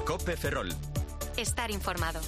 COPE Ferrol. Estar informado.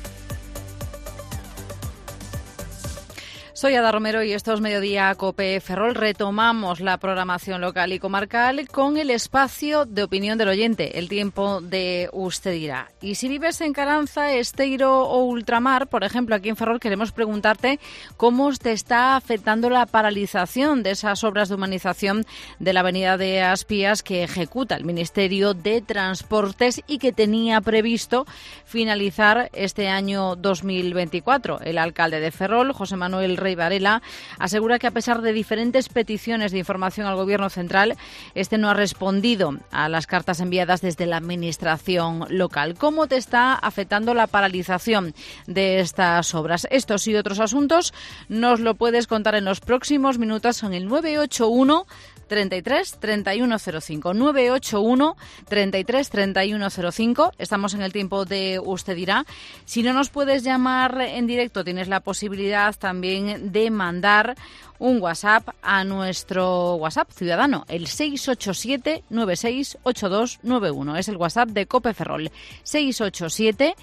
Soy Ada Romero y esto es Mediodía COPE Ferrol. Retomamos la programación local y comarcal con el espacio de opinión del oyente, el tiempo de Usted dirá. Y si vives en Caranza, Esteiro o Ultramar, por ejemplo, aquí en Ferrol, queremos preguntarte cómo te está afectando la paralización de esas obras de humanización de la avenida de Aspías que ejecuta el Ministerio de Transportes y que tenía previsto finalizar este año 2024. El alcalde de Ferrol, José Manuel Rey Varela, asegura que a pesar de diferentes peticiones de información al Gobierno central, este no ha respondido a las cartas enviadas desde la Administración local. ¿Cómo te está afectando la paralización de estas obras? Estos y otros asuntos nos lo puedes contar en los próximos minutos en el 981 33 3105 981 33 3105. Estamos en el tiempo de Usted dirá. Si no nos puedes llamar en directo, tienes la posibilidad también de mandar un WhatsApp a nuestro WhatsApp ciudadano, el 687 968291. Es el WhatsApp de COPE Ferrol, 687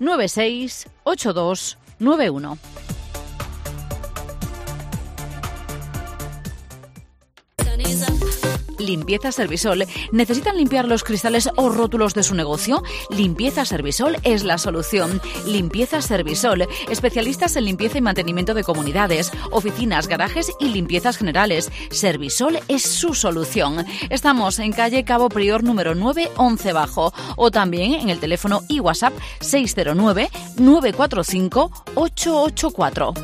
968291. Limpieza Servisol. ¿Necesitan limpiar los cristales o rótulos de su negocio? Limpieza Servisol es la solución. Limpieza Servisol. Especialistas en limpieza y mantenimiento de comunidades, oficinas, garajes y limpiezas generales. Servisol es su solución. Estamos en calle Cabo Prior número 9, 11 Bajo. O también en el teléfono y WhatsApp 609 945 884.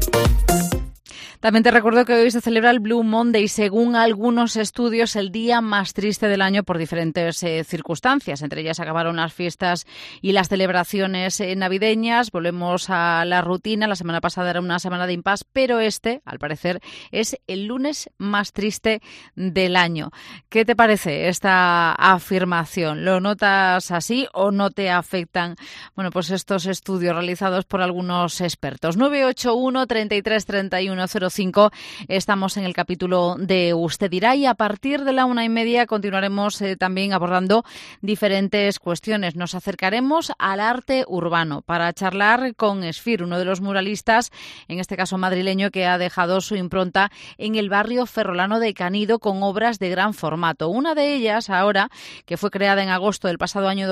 También te recuerdo que hoy se celebra el Blue Monday, según algunos estudios, el día más triste del año por diferentes circunstancias. Entre ellas acabaron las fiestas y las celebraciones navideñas. Volvemos a la rutina. La semana pasada era una semana de impas, pero al parecer, es el lunes más triste del año. ¿Qué te parece esta afirmación? ¿Lo notas así o no te afectan, pues estos estudios realizados por algunos expertos? 981 33 31 05. Estamos en el capítulo de Usted dirá y a partir de la 1:30 continuaremos también abordando diferentes cuestiones. Nos acercaremos al arte urbano para charlar con Esfir, uno de los muralistas, en este caso madrileño, que ha dejado su impronta en el barrio ferrolano de Canido con obras de gran formato. Una de ellas ahora, que fue creada en agosto del pasado año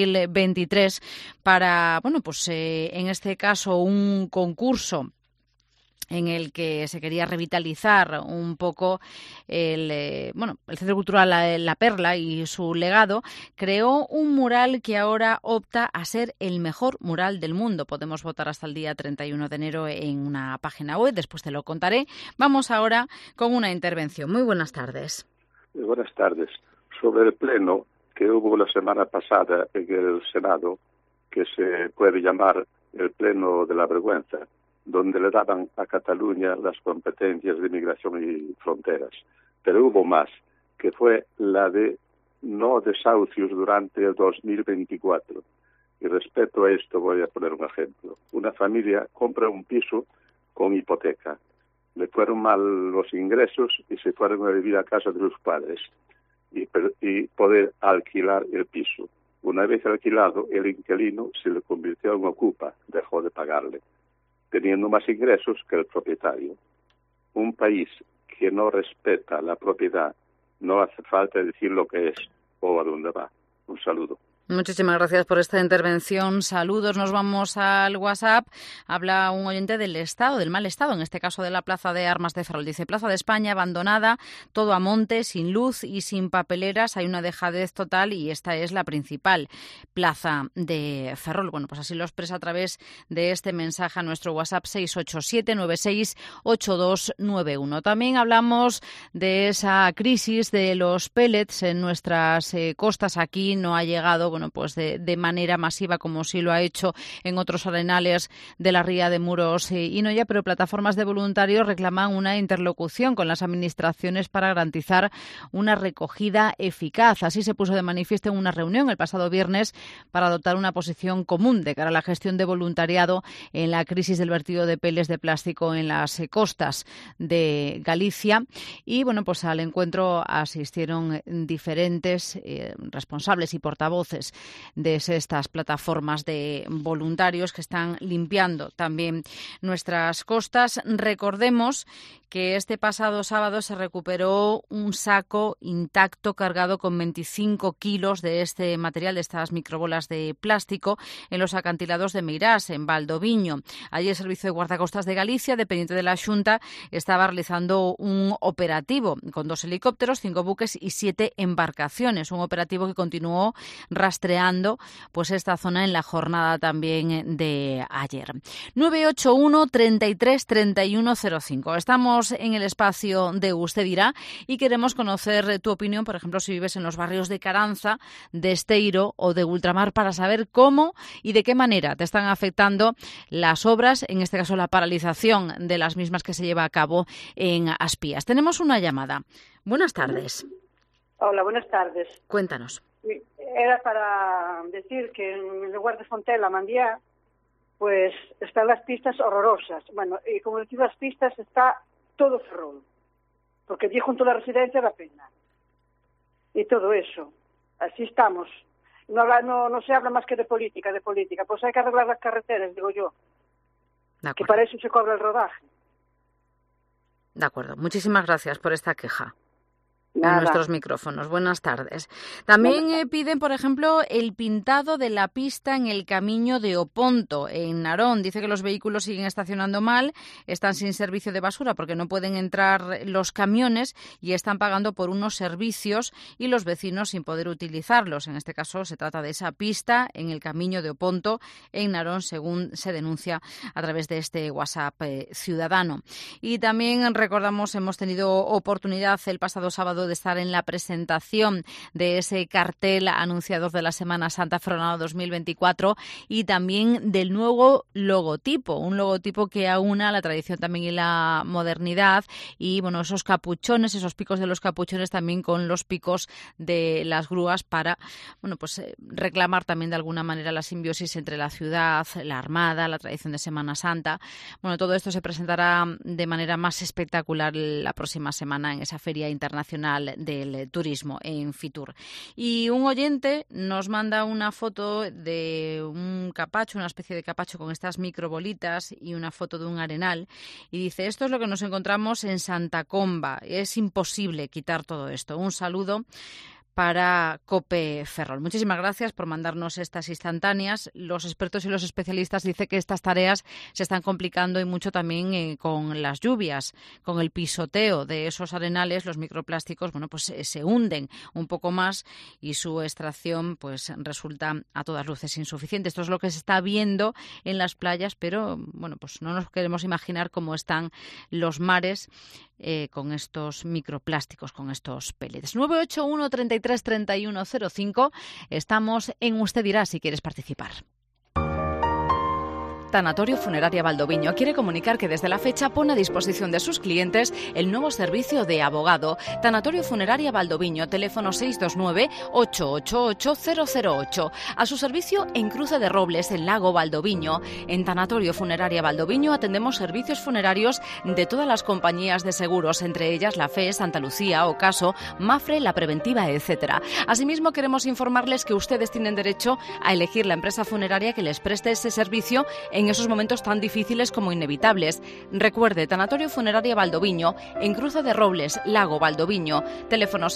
2023 para, en este caso un concurso en el que se quería revitalizar un poco el Centro Cultural La Perla y su legado, creó un mural que ahora opta a ser el mejor mural del mundo. Podemos votar hasta el día 31 de enero en una página web, después te lo contaré. Vamos ahora con una intervención. Muy buenas tardes. Muy buenas tardes. Sobre el pleno que hubo la semana pasada en el Senado, que se puede llamar el pleno de la vergüenza, donde le daban a Cataluña las competencias de migración y fronteras. Pero hubo más, que fue la de no desahucios durante el 2024. Y respecto a esto voy a poner un ejemplo. Una familia compra un piso con hipoteca. Le fueron mal los ingresos y se fueron a vivir a casa de los padres y poder alquilar el piso. Una vez alquilado, el inquilino se le convirtió en ocupa, dejó de pagarle, teniendo más ingresos que el propietario. Un país que no respeta la propiedad, no hace falta decir lo que es o a dónde va. Un saludo. Muchísimas gracias por esta intervención. Saludos. Nos vamos al WhatsApp. Habla un oyente del estado, del mal estado, en este caso de la Plaza de Armas de Ferrol. Dice: Plaza de España abandonada, todo a monte, sin luz y sin papeleras. Hay una dejadez total y esta es la principal plaza de Ferrol. Pues así lo expresa a través de este mensaje a nuestro WhatsApp 687968291. También hablamos de esa crisis de los pellets en nuestras costas. Aquí no ha llegado de manera masiva como sí lo ha hecho en otros arenales de la ría de Muros y Noya, pero plataformas de voluntarios reclaman una interlocución con las administraciones para garantizar una recogida eficaz. Así se puso de manifiesto en una reunión el pasado viernes para adoptar una posición común de cara a la gestión de voluntariado en la crisis del vertido de pellets de plástico en las costas de Galicia. Y al encuentro asistieron diferentes responsables y portavoces través de estas plataformas de voluntarios que están limpiando también nuestras costas. Recordemos que este pasado sábado se recuperó un saco intacto cargado con 25 kilos de este material, de estas microbolas de plástico, en los acantilados de Meirás, en Valdoviño. Allí el Servicio de Guardacostas de Galicia, dependiente de la Xunta, estaba realizando un operativo con 2 helicópteros, 5 buques y 7 embarcaciones. Un operativo que continuó rastreando pues esta zona en la jornada también de ayer. 981 33 31 05. Estamos en el espacio de Usted Dirá y queremos conocer tu opinión, por ejemplo, si vives en los barrios de Caranza, de Esteiro o de Ultramar, para saber cómo y de qué manera te están afectando las obras, en este caso la paralización de las mismas que se lleva a cabo en Aspías. Tenemos una llamada. Buenas tardes. Hola, buenas tardes. Cuéntanos. Era para decir que en el lugar de Fontela, Mandiá, pues están las pistas horrorosas. Bueno, y como decir, las pistas está todo Ferrol, porque allí junto a la residencia da pena. Y todo eso. Así estamos. No se habla más que de política. Pues hay que arreglar las carreteras, digo yo. Que para eso se cobra el rodaje. De acuerdo. Muchísimas gracias por esta queja. Nada. En nuestros micrófonos. Buenas tardes. También piden, por ejemplo, el pintado de la pista en el Camiño de Oponto, en Narón. Dice que los vehículos siguen estacionando mal, están sin servicio de basura porque no pueden entrar los camiones y están pagando por unos servicios y los vecinos sin poder utilizarlos. En este caso se trata de esa pista en el Camiño de Oponto, en Narón, según se denuncia a través de este WhatsApp ciudadano. Y también recordamos, hemos tenido oportunidad el pasado sábado de estar en la presentación de ese cartel anunciador de la Semana Santa Ferrolano 2024 y también del nuevo logotipo, un logotipo que aúna la tradición también y la modernidad y bueno, esos capuchones, esos picos de los capuchones también con los picos de las grúas para bueno, pues reclamar también de alguna manera la simbiosis entre la ciudad, la Armada, la tradición de Semana Santa. Bueno, todo esto se presentará de manera más espectacular la próxima semana en esa Feria Internacional del Turismo en Fitur. Y un oyente nos manda una foto de un capacho, una especie de capacho con estas microbolitas y una foto de un arenal y dice: esto es lo que nos encontramos en Santa Comba, es imposible quitar todo esto. Un saludo para COPE Ferrol. Muchísimas gracias por mandarnos estas instantáneas. Los expertos y los especialistas dicen que estas tareas se están complicando y mucho también con las lluvias, con el pisoteo de esos arenales. Los microplásticos, bueno, pues se hunden un poco más y su extracción pues resulta a todas luces insuficiente. Esto es lo que se está viendo en las playas, pero bueno, pues no nos queremos imaginar cómo están los mares con estos microplásticos, con estos pellets. 981 33 31 05. Estamos en Usted Dirá si quieres participar. Tanatorio Funeraria Valdoviño quiere comunicar que desde la fecha pone a disposición de sus clientes el nuevo servicio de abogado. Tanatorio Funeraria Valdoviño, teléfono 629-888-008. A su servicio en Cruce de Robles, en Lago Valdoviño. En Tanatorio Funeraria Valdoviño atendemos servicios funerarios de todas las compañías de seguros, entre ellas la FE, Santa Lucía, Ocaso, Mafre, La Preventiva, etc. Asimismo, queremos informarles que ustedes tienen derecho a elegir la empresa funeraria que les preste ese servicio en esos momentos tan difíciles como inevitables. Recuerde, Tanatorio Funeraria Valdoviño, en Cruce de Robles, Lago Valdoviño, teléfono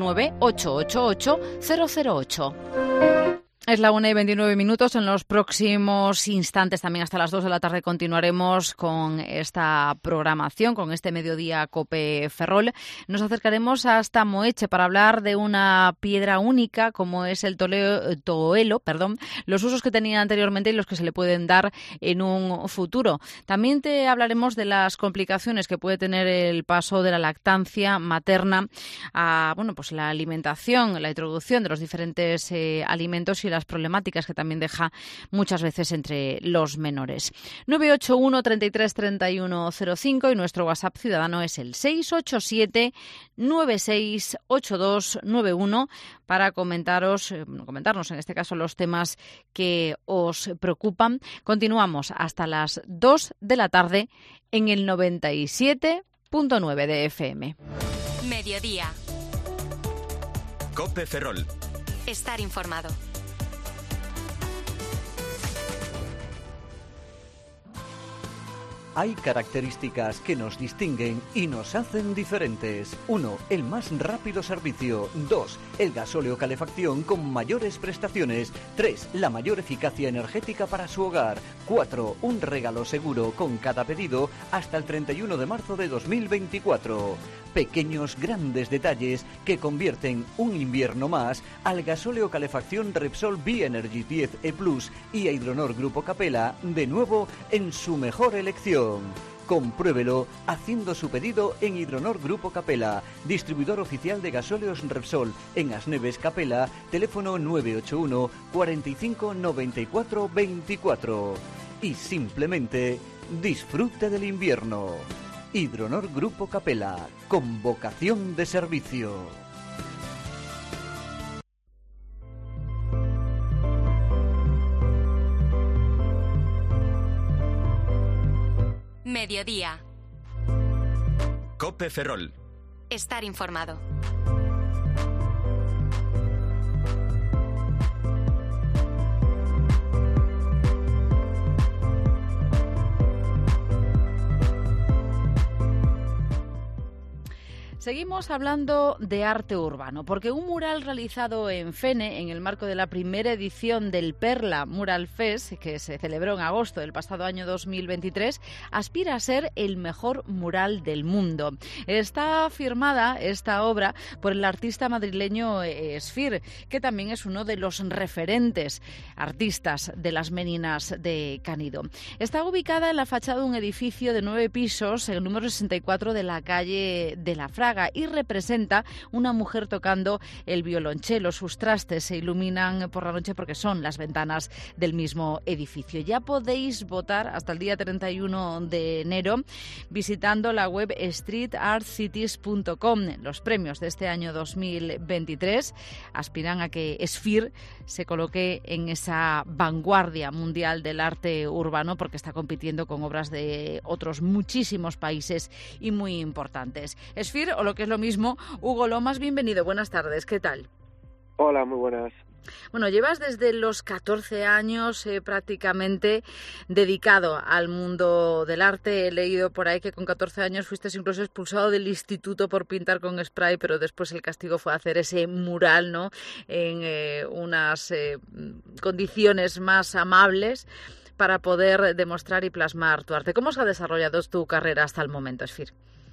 629-888-008. Es la 1:29. En los próximos instantes, también hasta las 2 de la tarde, continuaremos con esta programación, con este mediodía COPE Ferrol. Nos acercaremos hasta Moeche para hablar de una piedra única como es el toelo, los usos que tenía anteriormente y los que se le pueden dar en un futuro. También te hablaremos de las complicaciones que puede tener el paso de la lactancia materna a pues la alimentación, la introducción de los diferentes alimentos y las problemáticas que también deja muchas veces entre los menores. 981 33 31 05 y nuestro WhatsApp ciudadano es el 687 968291 para comentarnos en este caso los temas que os preocupan. Continuamos hasta las 2 de la tarde en el 97.9 de FM. Mediodía. COPE Ferrol. Estar informado. Hay características que nos distinguen y nos hacen diferentes. 1. El más rápido servicio. 2. El gasóleo calefacción con mayores prestaciones. 3. La mayor eficacia energética para su hogar. 4. Un regalo seguro con cada pedido hasta el 31 de marzo de 2024. Pequeños grandes detalles que convierten un invierno más al gasóleo calefacción Repsol B-Energy 10 E Plus y a Hidronor Grupo Capella de nuevo en su mejor elección. Compruébelo haciendo su pedido en Hidronor Grupo Capella, distribuidor oficial de gasóleos Repsol en Asneves Capella, teléfono 981 45 94 24. Y simplemente disfrute del invierno. Hidronor Grupo Capella, con vocación de servicio. Mediodía. Cope Ferrol. Estar informado. Seguimos hablando de arte urbano, porque un mural realizado en Fene, en el marco de la primera edición del Perla Mural Fest, que se celebró en agosto del pasado año 2023, aspira a ser el mejor mural del mundo. Está firmada esta obra por el artista madrileño Esfir, que también es uno de los referentes artistas de las Meninas de Canido. Está ubicada en la fachada de un edificio de 9 pisos, en el número 64 de la calle de la Fraga, y representa una mujer tocando el violonchelo. Sus trastes se iluminan por la noche porque son las ventanas del mismo edificio. Ya podéis votar hasta el día 31 de enero visitando la web streetartcities.com. Los premios de este año 2023 aspiran a que Esfir se coloque en esa vanguardia mundial del arte urbano, porque está compitiendo con obras de otros muchísimos países y muy importantes. Esfir, o lo que es lo mismo, Hugo Lomas, bienvenido, buenas tardes, ¿qué tal? Hola, muy buenas. Bueno, llevas desde los 14 años prácticamente dedicado al mundo del arte. He leído por ahí que con 14 años fuiste incluso expulsado del instituto por pintar con spray, pero después el castigo fue hacer ese mural, ¿no?, en unas condiciones más amables para poder demostrar y plasmar tu arte. ¿Cómo se ha desarrollado tu carrera hasta el momento, Esfir?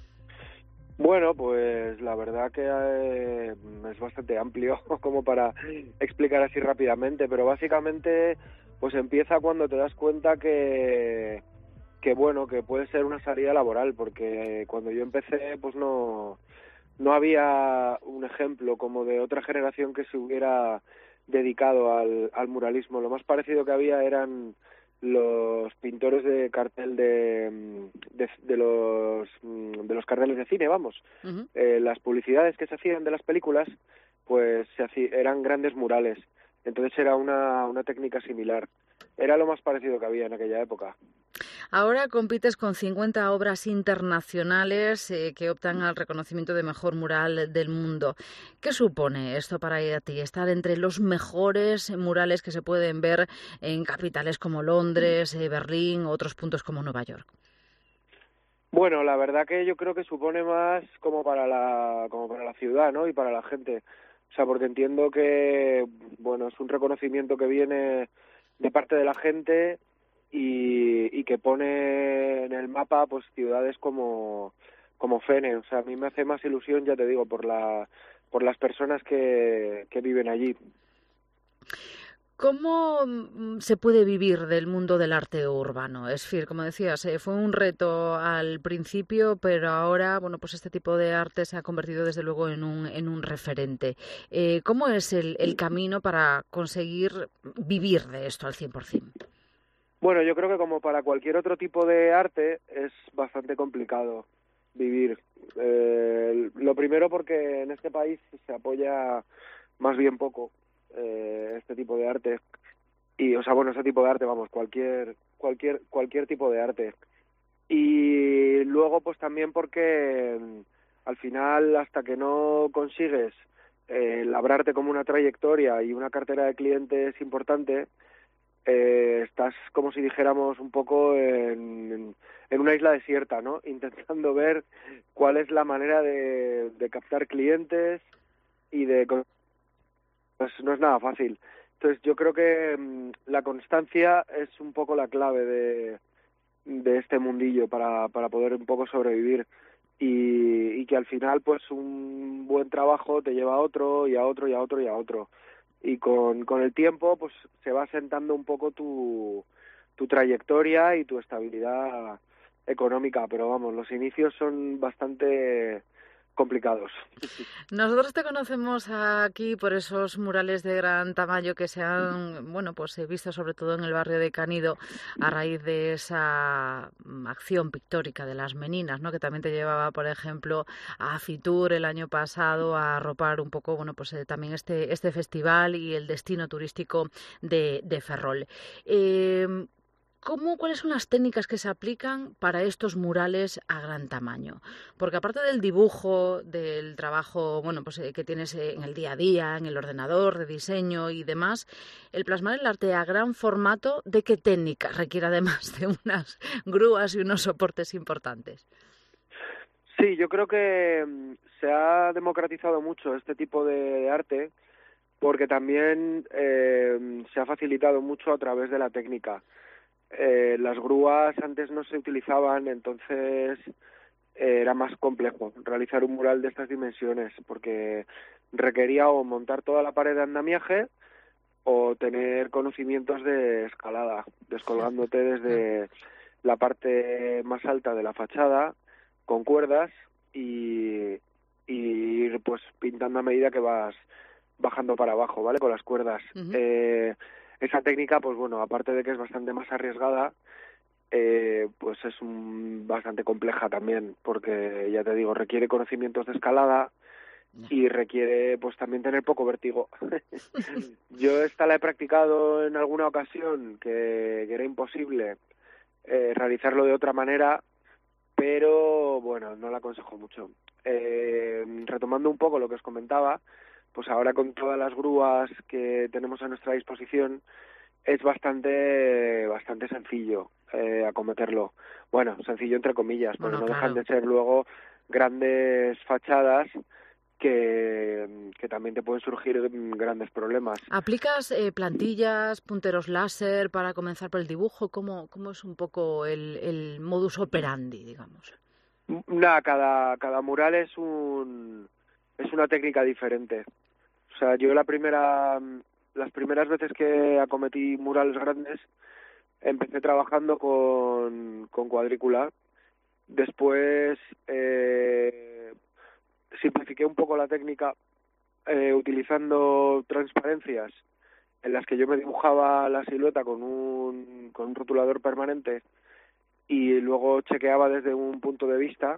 Bueno, pues la verdad que es bastante amplio como para explicar así rápidamente, pero básicamente pues empieza cuando te das cuenta que bueno, que puede ser una salida laboral, porque cuando yo empecé pues no había un ejemplo como de otra generación que se hubiera dedicado al muralismo. Lo más parecido que había eran los pintores de cartel de los carteles de cine, vamos. Uh-huh. Las publicidades que se hacían de las películas pues eran grandes murales, entonces era una técnica similar. Era lo más parecido que había en aquella época. Ahora compites con 50 obras internacionales que optan al reconocimiento de mejor mural del mundo. ¿Qué supone esto para ti, estar entre los mejores murales que se pueden ver en capitales como Londres, Berlín, otros puntos como Nueva York? Bueno, la verdad que yo creo que supone más como para la ciudad, ¿no?, y para la gente. O sea, porque entiendo que, bueno, es un reconocimiento que viene de parte de la gente y que pone en el mapa pues ciudades como Fene. O sea, a mí me hace más ilusión, ya te digo, por las personas que viven allí. ¿Cómo se puede vivir del mundo del arte urbano? Esfir, como decías, fue un reto al principio, pero ahora, bueno, pues este tipo de arte se ha convertido desde luego en un referente. ¿Cómo es el camino para conseguir vivir de esto al 100%? Bueno, yo creo que como para cualquier otro tipo de arte es bastante complicado vivir. Lo primero porque en este país se apoya más bien poco este tipo de arte, y o sea, bueno, ese tipo de arte, vamos, cualquier tipo de arte. Y luego pues también porque al final, hasta que no consigues labrarte como una trayectoria y una cartera de clientes importante, estás como si dijéramos un poco en una isla desierta, ¿no? Intentando ver cuál es la manera de captar clientes y pues no es nada fácil. Entonces yo creo que la constancia es un poco la clave de este mundillo para poder un poco sobrevivir y que al final pues un buen trabajo te lleva a otro y a otro y a otro y a otro. Y con el tiempo pues se va sentando un poco tu trayectoria y tu estabilidad económica, pero vamos, los inicios son bastante complicados. Nosotros te conocemos aquí por esos murales de gran tamaño que se han, bueno, pues he visto sobre todo en el barrio de Canido a raíz de esa acción pictórica de las meninas, ¿no? Que también te llevaba, por ejemplo, a Fitur el año pasado a arropar un poco, bueno, pues también este festival y el destino turístico de Ferrol. ¿Cuáles son las técnicas que se aplican para estos murales a gran tamaño? Porque aparte del dibujo, del trabajo, bueno, pues que tienes en el día a día, en el ordenador, de diseño y demás, el plasmar el arte a gran formato, ¿de qué técnica requiere además de unas grúas y unos soportes importantes? Sí, yo creo que se ha democratizado mucho este tipo de arte porque también se ha facilitado mucho a través de la técnica. Las grúas antes no se utilizaban, entonces era más complejo realizar un mural de estas dimensiones porque requería o montar toda la pared de andamiaje o tener conocimientos de escalada, descolgándote desde la parte más alta de la fachada con cuerdas y ir pues pintando a medida que vas bajando para abajo, ¿vale? Con las cuerdas. Uh-huh. Esa técnica, pues bueno, aparte de que es bastante más arriesgada, pues es bastante compleja también, porque ya te digo, requiere conocimientos de escalada y requiere pues también tener poco vértigo. Yo esta la he practicado en alguna ocasión que era imposible realizarlo de otra manera, pero bueno, no la aconsejo mucho. Retomando un poco lo que os comentaba, pues ahora con todas las grúas que tenemos a nuestra disposición es bastante sencillo acometerlo. Bueno, sencillo entre comillas, porque no dejan de ser luego grandes fachadas que también te pueden surgir grandes problemas. ¿Aplicas plantillas, punteros láser para comenzar por el dibujo? ¿Cómo es un poco el modus operandi, digamos? Nada, cada mural es una técnica diferente. O sea, yo las primeras veces que acometí murales grandes empecé trabajando con cuadrícula. Después simplifiqué un poco la técnica utilizando transparencias en las que yo me dibujaba la silueta con un rotulador permanente y luego chequeaba desde un punto de vista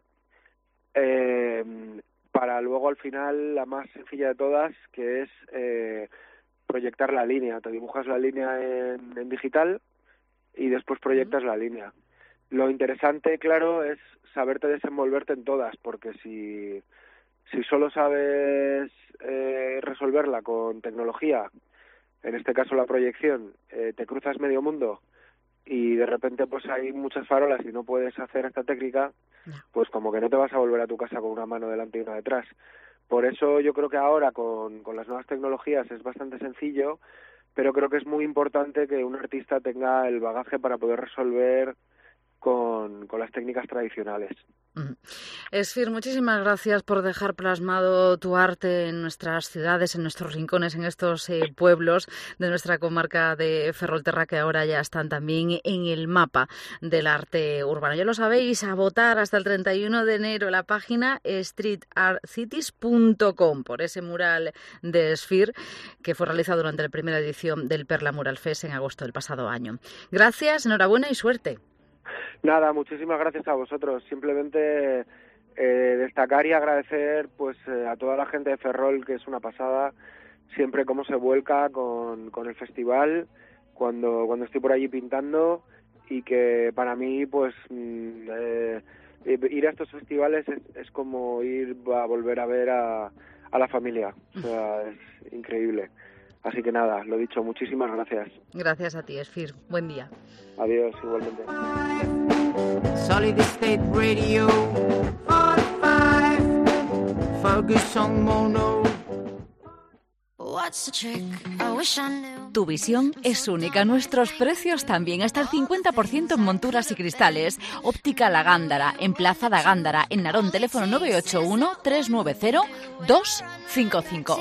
para luego al final la más sencilla de todas, que es proyectar la línea. Te dibujas la línea en digital y después proyectas la línea. Lo interesante, claro, es saberte desenvolverte en todas, porque si solo sabes resolverla con tecnología, en este caso la proyección, te cruzas medio mundo y de repente pues hay muchas farolas y no puedes hacer esta técnica, pues como que no te vas a volver a tu casa con una mano delante y una detrás. Por eso yo creo que ahora con las nuevas tecnologías es bastante sencillo, pero creo que es muy importante que un artista tenga el bagaje para poder resolver con las técnicas tradicionales. Esfir, muchísimas gracias por dejar plasmado tu arte en nuestras ciudades, en nuestros rincones, en estos pueblos de nuestra comarca de Ferrolterra, que ahora ya están también en el mapa del arte urbano. Ya lo sabéis, a votar hasta el 31 de enero la página streetartcities.com por ese mural de Esfir que fue realizado durante la primera edición del Perla Mural Fest en agosto del pasado año. Gracias, enhorabuena y suerte. Nada, muchísimas gracias a vosotros. Simplemente destacar y agradecer pues a toda la gente de Ferrol, que es una pasada, siempre cómo se vuelca con el festival, cuando estoy por allí pintando, y que para mí pues ir a estos festivales es como ir a volver a ver a la familia. O sea, es increíble. Así que nada, lo dicho, muchísimas gracias. Gracias a ti, Esfir. Buen día. Adiós, igualmente. Solid State Radio 45 Ferguson Mono. Tu visión es única. Nuestros precios también. Hasta el 50% en monturas y cristales. Óptica La Gándara, en Plaza da Gándara, en Narón. Teléfono 981-390-255.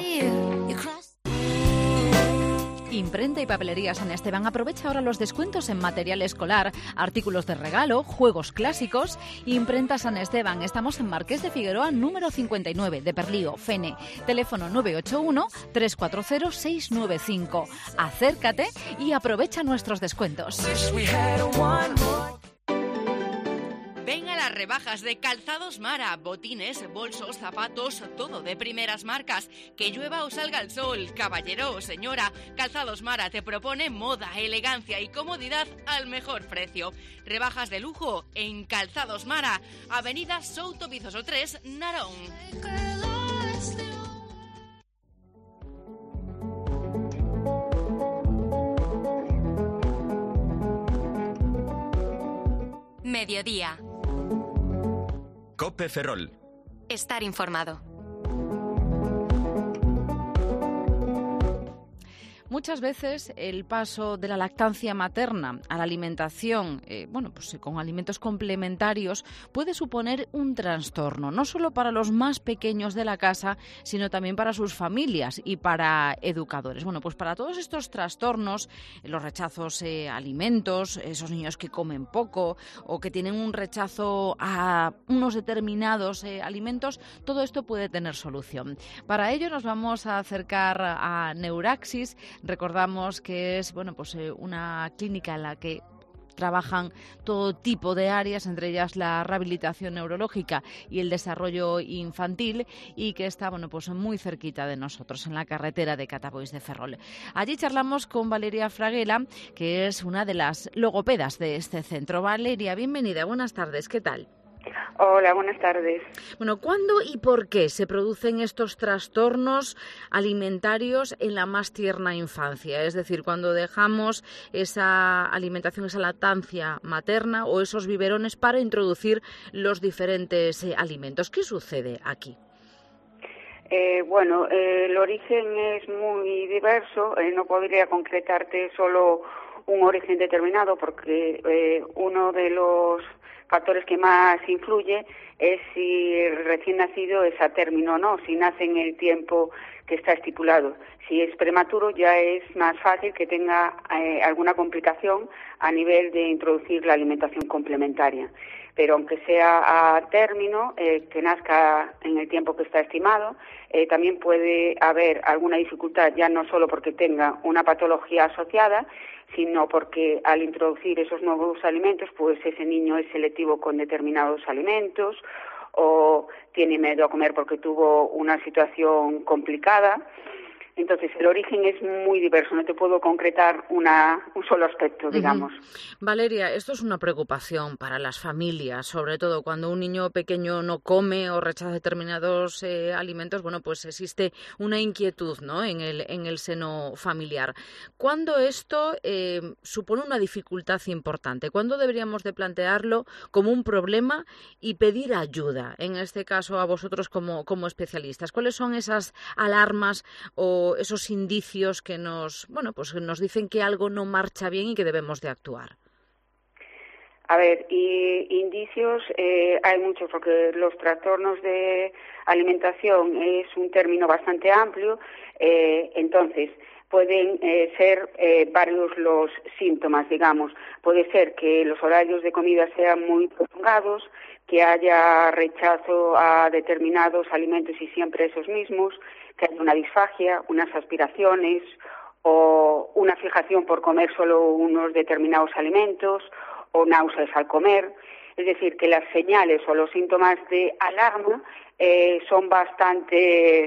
Imprenta y papelería San Esteban. Aprovecha ahora los descuentos en material escolar, artículos de regalo, juegos clásicos. Imprenta San Esteban. Estamos en Marqués de Figueroa, número 59, de Perlío, Fene. Teléfono 981-340-695. Acércate y aprovecha nuestros descuentos. Ven a las rebajas de Calzados Mara, botines, bolsos, zapatos, todo de primeras marcas. Que llueva o salga el sol, caballero o señora, Calzados Mara te propone moda, elegancia y comodidad al mejor precio. Rebajas de lujo en Calzados Mara, Avenida Souto Vizoso 3, Narón. Mediodía. COPE Ferrol. Estar informado. Muchas veces el paso de la lactancia materna a la alimentación, con alimentos complementarios, puede suponer un trastorno, no solo para los más pequeños de la casa, sino también para sus familias y para educadores. Bueno, pues para todos estos trastornos, los rechazos a alimentos, esos niños que comen poco o que tienen un rechazo a unos determinados alimentos, todo esto puede tener solución. Para ello nos vamos a acercar a Neuraxis. Recordamos que es una clínica en la que trabajan todo tipo de áreas, entre ellas la rehabilitación neurológica y el desarrollo infantil, y que está muy cerquita de nosotros, en la carretera de Catabois de Ferrol. Allí charlamos con Valeria Fraguela, que es una de las logopedas de este centro. Valeria, bienvenida, buenas tardes, ¿qué tal? Hola, buenas tardes. Bueno, ¿cuándo y por qué se producen estos trastornos alimentarios en la más tierna infancia? Es decir, cuando dejamos esa alimentación, esa lactancia materna o esos biberones para introducir los diferentes alimentos. ¿Qué sucede aquí? El origen es muy diverso. No podría concretarte solo un origen determinado porque uno de los factores que más influye es si el recién nacido es a término o no, si nace en el tiempo que está estipulado. Si es prematuro ya es más fácil que tenga alguna complicación a nivel de introducir la alimentación complementaria. Pero aunque sea a término, que nazca en el tiempo que está estimado, también puede haber alguna dificultad, ya no solo porque tenga una patología asociada, sino porque al introducir esos nuevos alimentos, pues ese niño es selectivo con determinados alimentos o tiene miedo a comer porque tuvo una situación complicada. Entonces, el origen es muy diverso, no te puedo concretar un solo aspecto, digamos. Valeria, esto es una preocupación para las familias, sobre todo cuando un niño pequeño no come o rechaza determinados alimentos, pues existe una inquietud, ¿no?, en el seno familiar. ¿Cuándo esto supone una dificultad importante? ¿Cuándo deberíamos de plantearlo como un problema y pedir ayuda, en este caso a vosotros como especialistas? ¿Cuáles son esas alarmas o esos indicios que nos dicen que algo no marcha bien y que debemos de actuar? A ver, indicios hay muchos, porque los trastornos de alimentación es un término bastante amplio, entonces pueden ser varios los síntomas, digamos. Puede ser que los horarios de comida sean muy prolongados, que haya rechazo a determinados alimentos y siempre esos mismos, que haya una disfagia, unas aspiraciones o una fijación por comer solo unos determinados alimentos o náuseas al comer. Es decir, que las señales o los síntomas de alarma son bastantes.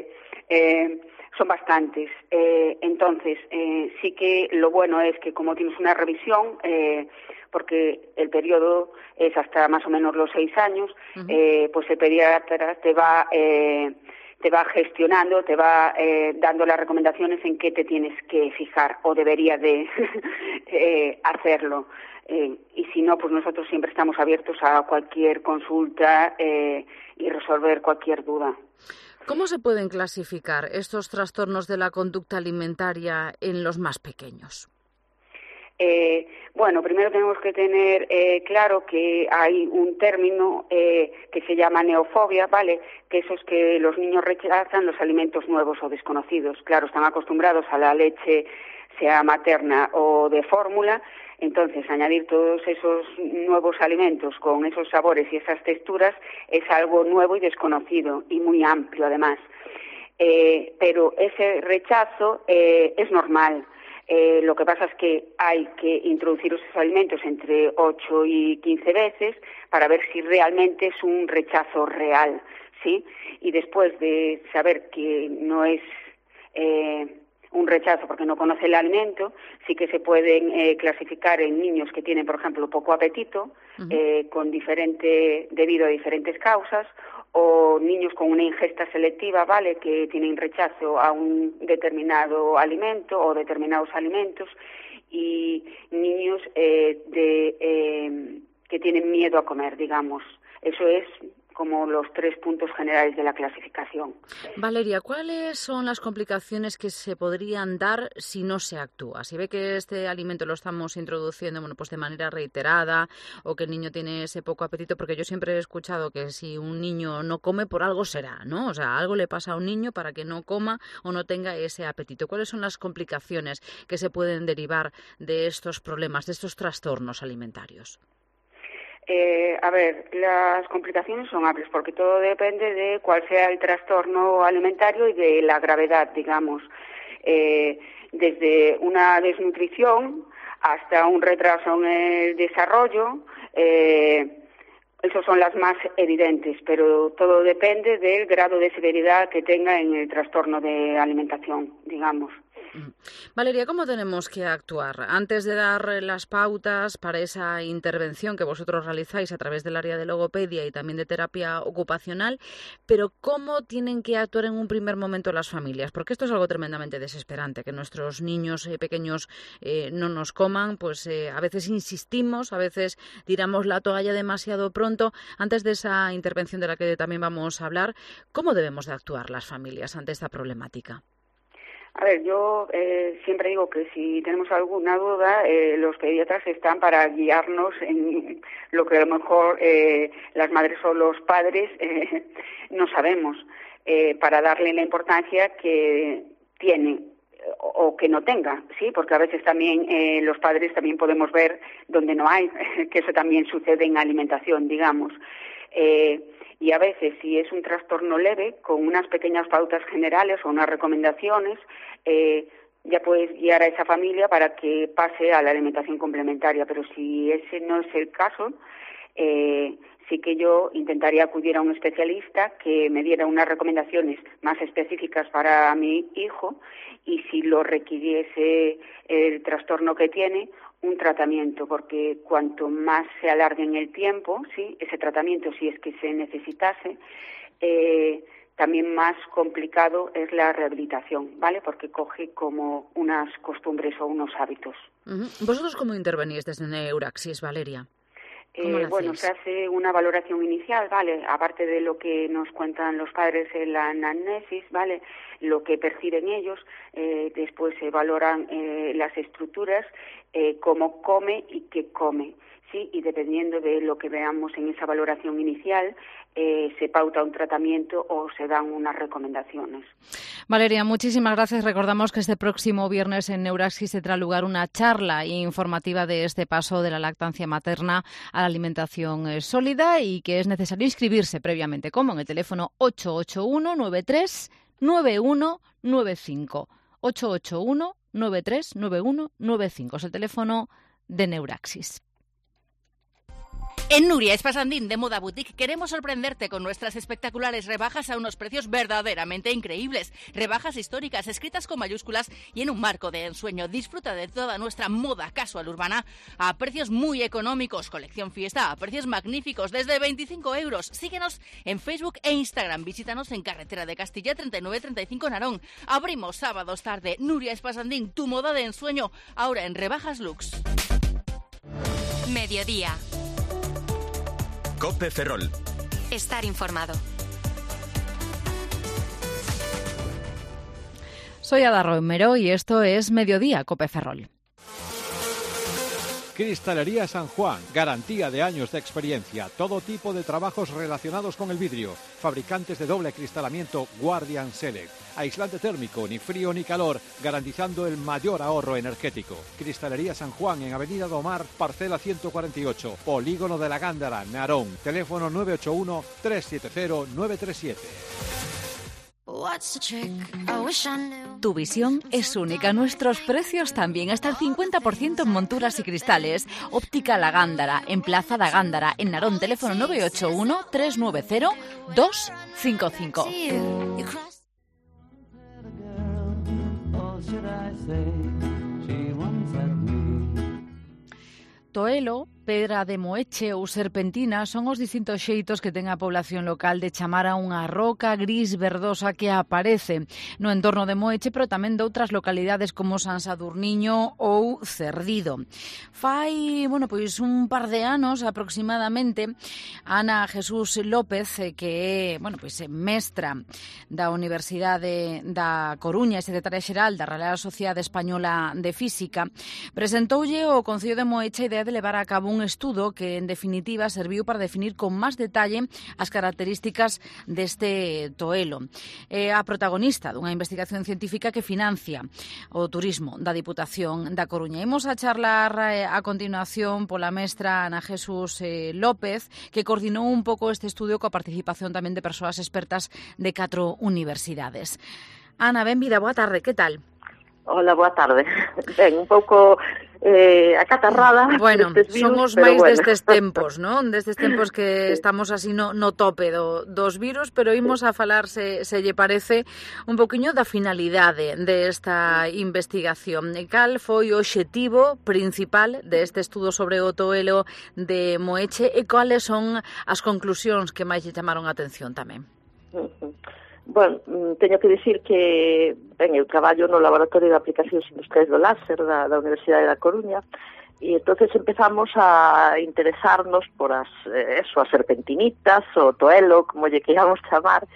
Entonces, sí que lo bueno es que como tienes una revisión, porque el periodo es hasta más o menos los 6 años, pues el pediatra te va te va gestionando, te va dando las recomendaciones en qué te tienes que fijar o debería de hacerlo. Y si no, pues nosotros siempre estamos abiertos a cualquier consulta y resolver cualquier duda. ¿Cómo se pueden clasificar estos trastornos de la conducta alimentaria en los más pequeños? Bueno, primero tenemos que tener claro que hay un término que se llama neofobia, ¿vale? Que eso es que los niños rechazan los alimentos nuevos o desconocidos. Claro, están acostumbrados a la leche, sea materna o de fórmula, entonces añadir todos esos nuevos alimentos con esos sabores y esas texturas es algo nuevo y desconocido y muy amplio además. Pero ese rechazo es normal. Lo que pasa es que hay que introducir esos alimentos entre 8 y 15 veces para ver si realmente es un rechazo real, ¿sí? Y después de saber que no es un rechazo porque no conoce el alimento, sí que se pueden clasificar en niños que tienen, por ejemplo, poco apetito, debido a diferentes causas, o niños con una ingesta selectiva, ¿vale?, que tienen rechazo a un determinado alimento o determinados alimentos, y niños que tienen miedo a comer, digamos. Eso es como los 3 puntos generales de la clasificación. Valeria, ¿cuáles son las complicaciones que se podrían dar si no se actúa? Si ve que este alimento lo estamos introduciendo, bueno, pues de manera reiterada, o que el niño tiene ese poco apetito, porque yo siempre he escuchado que si un niño no come, por algo será, ¿no? O sea, algo le pasa a un niño para que no coma o no tenga ese apetito. ¿Cuáles son las complicaciones que se pueden derivar de estos problemas, de estos trastornos alimentarios? A ver, las complicaciones son amplias porque todo depende de cuál sea el trastorno alimentario y de la gravedad, digamos. Desde una desnutrición hasta un retraso en el desarrollo, esas son las más evidentes, pero todo depende del grado de severidad que tenga en el trastorno de alimentación, digamos. Valeria, ¿cómo tenemos que actuar? Antes de dar las pautas para esa intervención que vosotros realizáis a través del área de logopedia y también de terapia ocupacional, pero ¿cómo tienen que actuar en un primer momento las familias? Porque esto es algo tremendamente desesperante, que nuestros niños pequeños no nos coman, pues a veces insistimos, a veces tiramos la toalla demasiado pronto. Antes de esa intervención de la que también vamos a hablar, ¿cómo debemos de actuar las familias ante esta problemática? A ver, yo siempre digo que si tenemos alguna duda, los pediatras están para guiarnos en lo que a lo mejor las madres o los padres no sabemos, para darle la importancia que tiene o que no tenga, ¿sí? Porque a veces también los padres también podemos ver donde no hay, que eso también sucede en alimentación, digamos. Y a veces, si es un trastorno leve, con unas pequeñas pautas generales o unas recomendaciones, ya puedes guiar a esa familia para que pase a la alimentación complementaria. Pero si ese no es el caso, sí que yo intentaría acudir a un especialista que me diera unas recomendaciones más específicas para mi hijo, y si lo requiriese el trastorno que tiene, un tratamiento, porque cuanto más se alargue en el tiempo, sí, ese tratamiento, si es que se necesitase, también más complicado es la rehabilitación, ¿vale? Porque coge como unas costumbres o unos hábitos. ¿Vosotros cómo intervenís desde Neuraxis, Valeria? Bueno, se hace una valoración inicial, ¿vale? Aparte de lo que nos cuentan los padres en la anamnesis, ¿vale? Lo que perciben ellos, después se valoran las estructuras, cómo come y qué come, ¿sí? Y dependiendo de lo que veamos en esa valoración inicial, se pauta un tratamiento o se dan unas recomendaciones. Valeria, muchísimas gracias. Recordamos que este próximo viernes en Neuraxis tendrá lugar una charla informativa de este paso de la lactancia materna a la alimentación sólida, y que es necesario inscribirse previamente, como en el teléfono 881-93-9195. 881-93-9195 es el teléfono de Neuraxis. En Nuria Espasandín de Moda Boutique queremos sorprenderte con nuestras espectaculares rebajas a unos precios verdaderamente increíbles. Rebajas históricas escritas con mayúsculas y en un marco de ensueño. Disfruta de toda nuestra moda casual urbana a precios muy económicos. Colección Fiesta a precios magníficos desde 25 euros. Síguenos en Facebook e Instagram. Visítanos en Carretera de Castilla 3935 Narón. Abrimos sábados tarde. Nuria Espasandín, tu moda de ensueño, ahora en rebajas Lux. Mediodía. Cope Ferrol. Estar informado. Soy Ada Romero y esto es Mediodía, Cope Ferrol. Cristalería San Juan, garantía de años de experiencia, todo tipo de trabajos relacionados con el vidrio, fabricantes de doble acristalamiento Guardian Select, aislante térmico, ni frío ni calor, garantizando el mayor ahorro energético. Cristalería San Juan en Avenida Domar, parcela 148, Polígono de la Gándara, Narón, teléfono 981-370-937. Tu visión es única, nuestros precios también, hasta el 50% en monturas y cristales. Óptica La Gándara, en Plaza da Gándara, en Narón, teléfono 981-390-255. Toelo, Pedra de Moeche ou Serpentina son os distintos xeitos que ten a población local de chamar a unha roca gris verdosa que aparece no entorno de Moeche, pero tamén de outras localidades como San Sadurniño ou Cerdido. Fai, pois un par de anos aproximadamente, Ana Jesús López, que é, pois mestra da Universidade da Coruña e secretaria xeral da Real Sociedade Española de Física, presentoulle ao Concello de Moeche a idea de levar a cabo un estudo que, en definitiva, serviu para definir con máis detalle as características deste toelo. É a protagonista dunha investigación científica que financia o turismo da Diputación da Coruña. Imos a charlar a continuación pola mestra Ana Jesús López, que coordinou un pouco este estudio coa participación tamén de persoas expertas de 4 universidades. Ana, benvida, boa tarde, que tal? Hola, boa tarde. Ben, un pouco acatarrada. Bueno, somos máis destes tempos, non? Destes tempos que estamos así no tope dos virus, pero imos a falar, se lle parece, un poquinho da finalidade desta investigación. Cal foi o obxectivo principal deste estudo sobre o toelo de Moeche e cales son as conclusións que máis lle chamaron a atención tamén? Bueno, teño que dicir que eu traballo no Laboratorio de Aplicacións Industriais do Láser da Universidade da Coruña e entonces empezamos a interesarnos por as serpentinitas, o toelo, como lle queiramos chamar,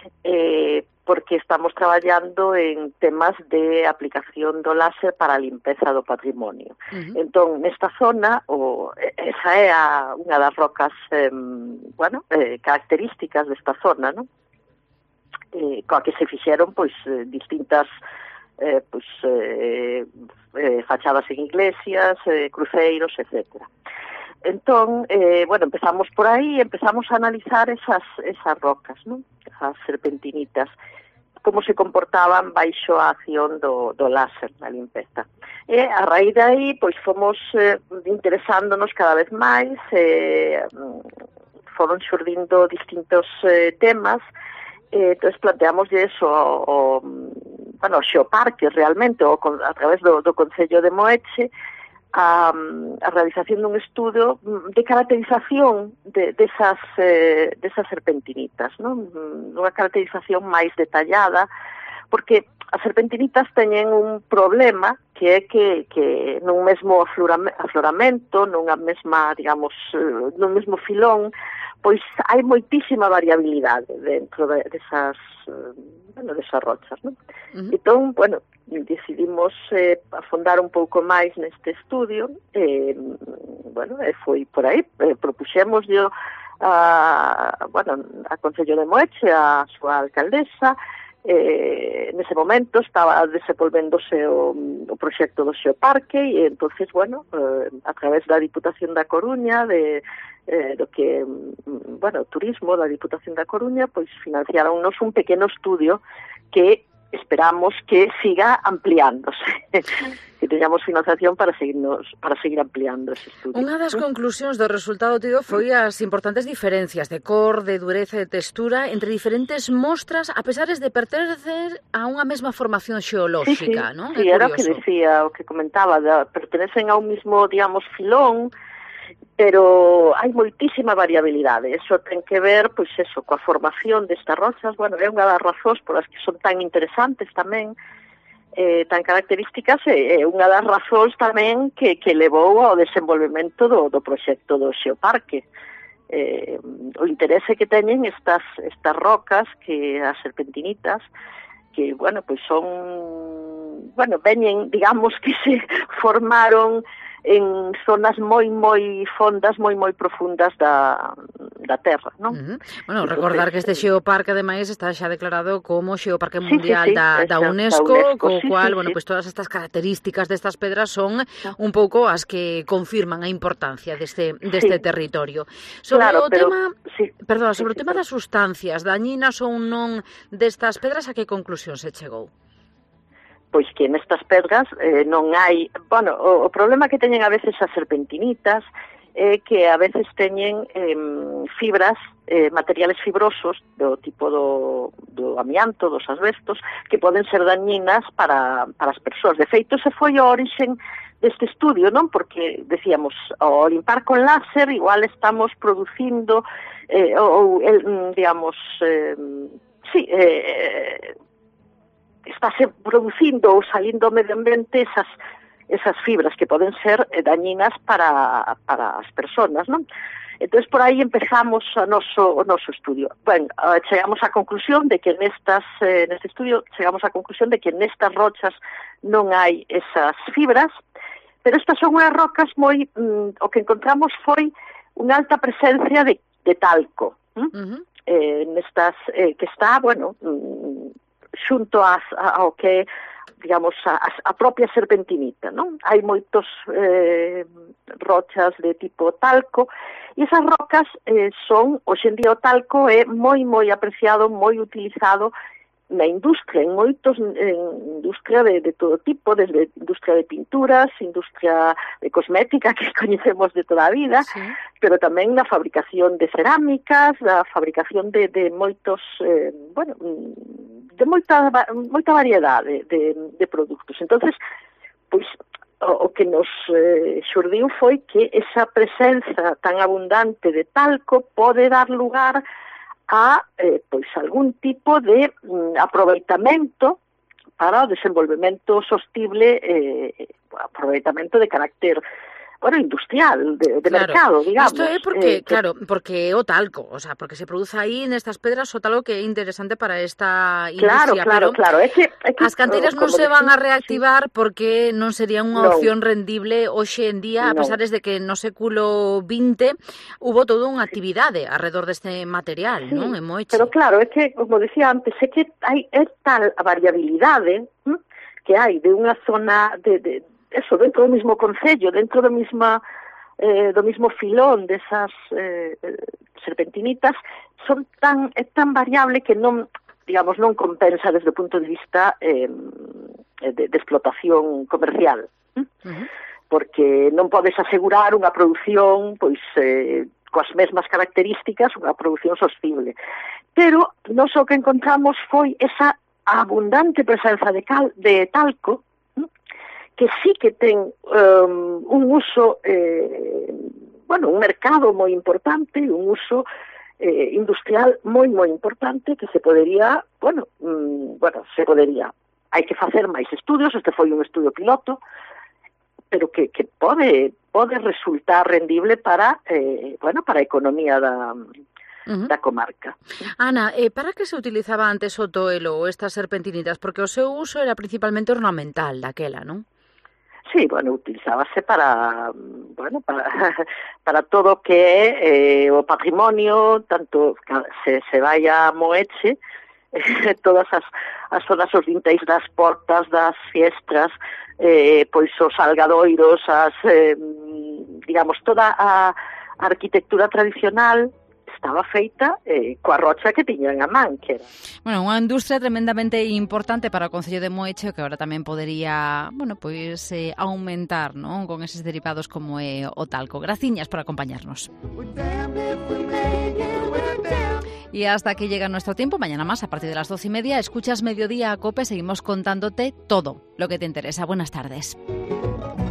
porque estamos traballando en temas de aplicación do láser para a limpeza do patrimonio. Entón, nesta zona, esa é unha das rocas características desta zona, non? Coa que se fixeron distintas fachadas en iglesias, cruceiros, etc. Entón, empezamos por aí, empezamos a analizar esas rocas, non? Esas serpentinitas, como se comportaban baixo a acción do láser na limpeza. E a raíz de aí, fomos interesándonos cada vez máis, foron xurdindo distintos temas. Entón, planteamos eso o Xeoparque realmente, a través do Concello de Moeche, a realización dun estudo de caracterización desas serpentinitas, non? Unha caracterización máis detallada, porque as serpentinitas teñen un problema que é que nun mesmo afloramento, nunha mesma, nun mesmo filón, pois hai moitísima variabilidade dentro desas rochas, non? Entón, decidimos afondar un pouco máis neste estudio e foi por aí, propuxémoslle a Concello de Moeche, a súa alcaldesa. Nese momento estaba desenvolvéndose o proxecto do Xeoparque e entonces, a través da Diputación da Coruña, do que, turismo da Diputación da Coruña, financiaronnos un pequeno estudio que esperamos que siga ampliándose, que teñamos financiación para seguir ampliando ese estudio. Unha das conclusións do resultado tido foi as importantes diferencias de cor, de dureza e de textura entre diferentes mostras, a pesar de pertenecer a unha mesma formación xeolóxica, non? Sí, era o que decía, o que comentaba, pertenecen a un mismo, digamos, filón, pero hai moitísima variabilidade. Eso ten que ver, pois eso, coa formación destas rochas. Bueno, é unha das razóns polas que son tan interesantes tamén, tan características, é unha das razóns tamén que levou ao desenvolvemento do proxecto do Xeoparque. O interese que teñen estas rocas, que as serpentinitas, que, bueno, pois son, bueno, veñen, digamos, que se formaron en zonas moi fondas, moi profundas da Terra, non? Bueno, recordar que este xeoparque, ademais, está xa declarado como Xeoparque Mundial da UNESCO, co cual, bueno, pues todas estas características destas pedras son un pouco as que confirman a importancia deste territorio. Sobre o tema, sobre o tema das sustancias dañinas ou non destas pedras, a que conclusión se chegou? Pois que nestas pedras non hai... Bueno, o problema que teñen a veces as serpentinitas é que a veces teñen fibras, materiales fibrosos do tipo do amianto, dos asbestos, que poden ser dañinas para as persoas. De feito, se foi o orixen deste estudio, non? Porque, decíamos, ao limpar con láser, igual estamos producindo, digamos, estáse producindo ou salindo ao medio ambiente esas fibras que poden ser dañinas para as persoas, non? Entón, por aí empezamos o noso estudio. Ben, chegamos á conclusión de que neste estudio chegamos á conclusión de que nestas rochas non hai esas fibras, pero estas son unhas rocas o que encontramos foi unha alta presencia de talco, nestas que está, bueno, xunto ao que, digamos, a propia serpentinita, non? Hai moitos rochas de tipo talco, e esas rocas son, hoxe en día o talco é moi apreciado, moi utilizado na industria, en industria de todo tipo, desde industria de pinturas, industria de cosmética, que coñecemos de toda a vida, pero tamén na fabricación de cerámicas, na fabricación de moitos, de moita variedade de produtos. Entonces, pois, o que nos xurdiu foi que esa presenza tan abundante de talco pode dar lugar a pois algún tipo de aproveitamento para o desenvolvemento sostible, aproveitamento de carácter, bueno, industrial, de mercado, digamos. Isto é porque, porque o talco, o sea, porque se produce aí nestas pedras o talco que é interesante para esta industria. Claro. É que as canteiras non se van a reactivar porque non sería unha opción rendible hoxe en día, a pesar de que no século XX hubo toda unha actividade alrededor deste material, non? En Moeche. Pero claro, é que, como decía antes, é que hai tal variabilidade que hai de unha zona de eso, dentro do mismo concello, dentro do mismo filón desas serpentinitas, é tan variable que non, digamos, non compensa desde o punto de vista de explotación comercial. Porque non podes asegurar unha produción, pois, coas mesmas características, unha produción sostible. Pero nós o que encontramos foi esa abundante presenza de talco, que sí que ten un uso, un mercado moi importante, un uso industrial moi importante que se podería, hai que facer máis estudios, este foi un estudio piloto, pero que pode resultar rendible para a economía da comarca. Ana, para que se utilizaba antes o toelo ou estas serpentinitas? Porque o seu uso era principalmente ornamental daquela, non? Sí, utilizábase para todo o que é o patrimonio, tanto se vai a Moeche, todas as zonas, os dinteis das portas, das fiestras, pois os salgadoiros, digamos, toda a arquitectura tradicional estaba feita coa rocha que tiñan a man, que era. Bueno, unha industria tremendamente importante para o Concello de Moeche, que agora tamén podería, bueno, pois aumentar, non, con eses derivados como é o talco. Graciñas por acompañarnos. Y hasta aquí llega nuestro tiempo. Mañana más, a partir de las 12:30, escuchas Mediodía a COPE. Seguimos contándote todo lo que te interesa. Buenas tardes.